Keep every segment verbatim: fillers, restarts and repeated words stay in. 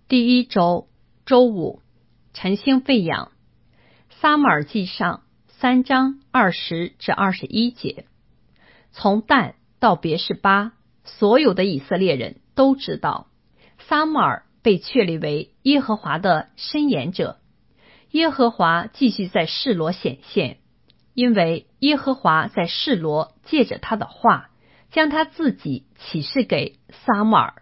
第一周周五，晨星喂养。撒母耳记上三章二十至二十一节。从但到别是巴，所有的以色列人都知道，撒母耳被确立为耶和华的申言者。耶和华继续在示罗显现，因为耶和华在示罗借着他的话，将他自己启示给撒母耳。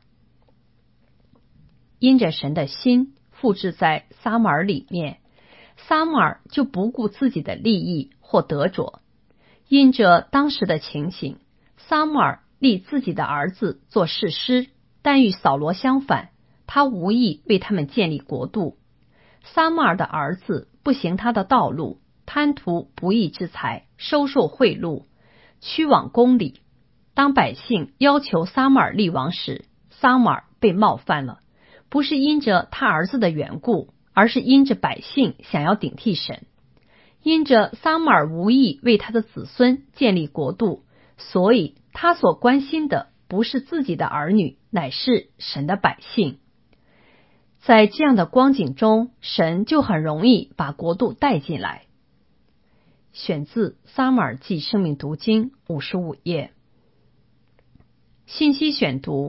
因着神的心复制在撒母耳里面，撒母耳就不顾自己的利益或得着。因着当时的情形，撒母耳立自己的儿子做士师，但与扫罗相反，他无意为他们建立国度。撒母耳的儿子不行他的道路，贪图不义之财，收受贿赂，屈枉公理。当百姓要求撒母耳立王时，撒母耳被冒犯了，不是因着他儿子的缘故，而是因着百姓想要顶替神。因着撒母耳无意为他的子孙建立国度，所以他所关心的不是自己的儿女，乃是神的百姓。在这样的光景中，神就很容易把国度带进来。选自撒母耳记生命读经五十五页。信息选读：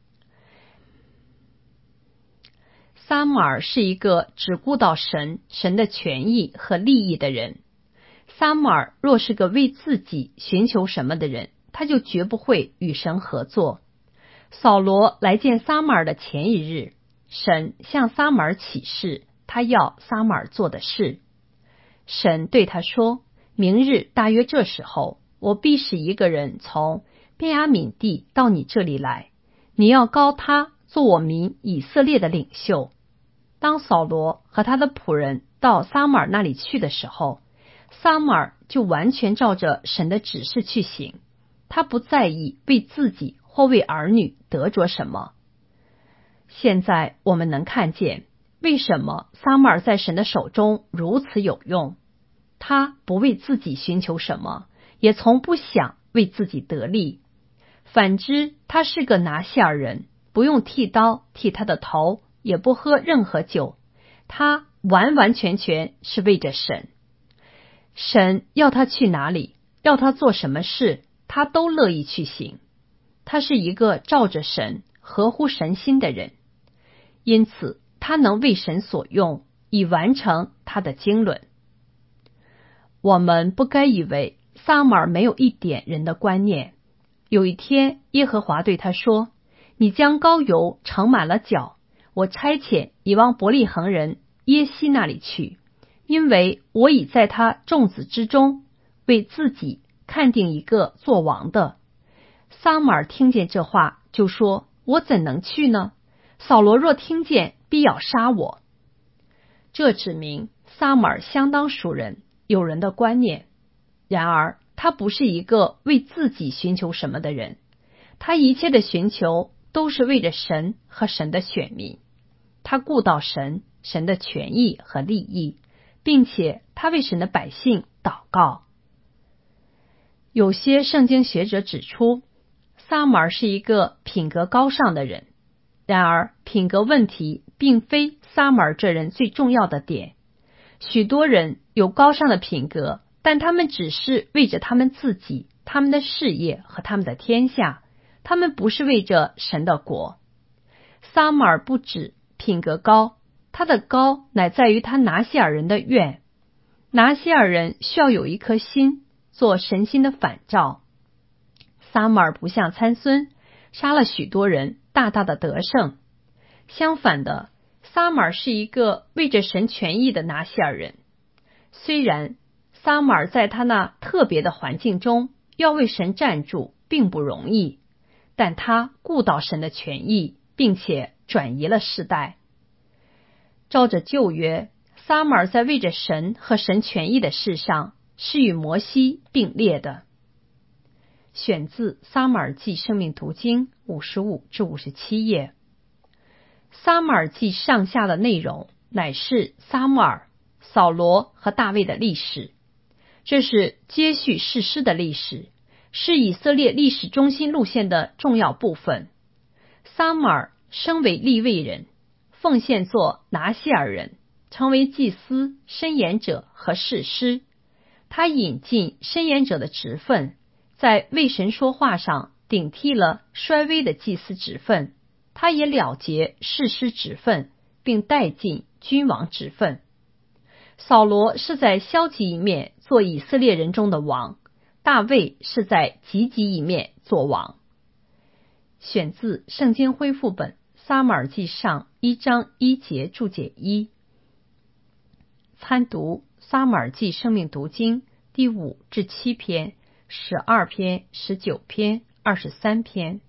撒母耳是一个只顾到神、神的权益和利益的人。撒母耳若是个为自己寻求什么的人，他就绝不会与神合作。扫罗来见撒母耳的前一日，神向撒母耳启示他要撒母耳做的事。神对他说，明日大约这时候，我必使一个人从便雅悯地到你这里来，你要膏他做我民以色列的领袖。当扫罗和他的仆人到撒母耳那里去的时候，撒母耳就完全照着神的指示去行，他不在意为自己或为儿女得着什么。现在我们能看见，为什么撒母耳在神的手中如此有用。他不为自己寻求什么，也从不想为自己得利。反之，他是个拿细耳人，不用剃刀剃他的头，也不喝任何酒，他完完全全是为着神。神要他去哪里，要他做什么事，他都乐意去行。他是一个照着神、合乎神心的人，因此他能为神所用，以完成他的经纶。我们不该以为撒母耳没有一点人的观念。有一天，耶和华对他说，你将膏油盛满了脚，我差遣你往伯利恒人耶西那里去，因为我已在他众子之中为自己看定一个做王的。撒母耳听见这话，就说，我怎能去呢？扫罗若听见，必要杀我。这指明撒母耳相当属人，有人的观念。然而他不是一个为自己寻求什么的人，他一切的寻求都是为着神和神的选民。他顾到神、神的权益和利益，并且他为神的百姓祷告。有些圣经学者指出，撒母耳是一个品格高尚的人。然而品格问题并非撒母耳这人最重要的点。许多人有高尚的品格，但他们只是为着他们自己、他们的事业和他们的天下，他们不是为着神的国。撒母耳不止品格高，他的高乃在于他拿细耳人的愿。拿细耳人需要有一颗心，做神心的反照。撒母耳不像参孙，杀了许多人，大大的得胜。相反的，撒母耳是一个为着神权益的拿细耳人。虽然撒母耳在他那特别的环境中要为神站住并不容易，但他顾到神的权益，并且转移了世代。照着旧约，撒母耳在为着神和神权益的事上是与摩西并列的。选自撒母耳记生命读经五十五至五十七页。撒母耳记上下的内容乃是撒母耳、扫罗和大卫的历史，这是接续士师的历史，是以色列历史中心路线的重要部分。撒母耳生为利未人， 奉献作拿西尔人，成为祭司、申言者和士师。他引进申言者的职分，在为神说话上顶替了衰微的祭司职分。他也了结士师职分，并带进君王职分。扫罗是在消极一面做以色列人中的王，大卫是在积极一面做王。选自圣经恢复本撒母耳记上一章一节注解一。参读撒母耳记生命读经第五至七篇、十二篇、十九篇、二十三篇。